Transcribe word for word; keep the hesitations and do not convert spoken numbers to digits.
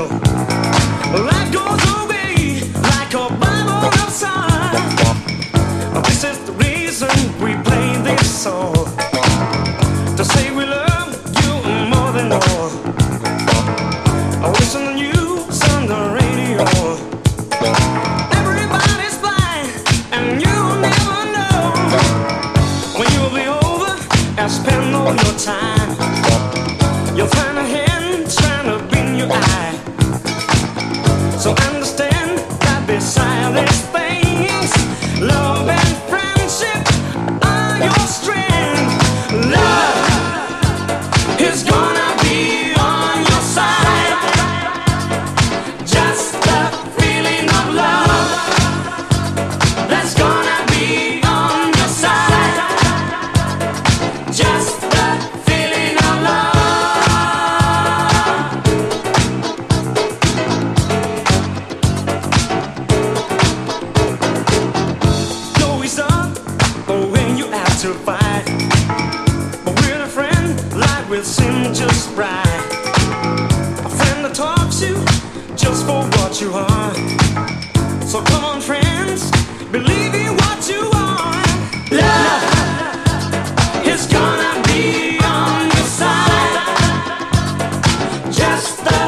cycle. Life goes away like a Bible outside. This is the reason we play this song, to say we love you more than all. I listen to news on the radio. Everybody's flying, and you'll never know when you'll be over and spend all your time. You'll find a hand trying to bring you eye. So understand that beside these things, love and friendship are your strength. Love is gonna be on your side. Just the feeling of love that's gonna be on your side. Just the feeling of love. No, it's up when you have to fight, but with a friend, life will seem just right. A friend that talks you just for what you are. So come on, friend.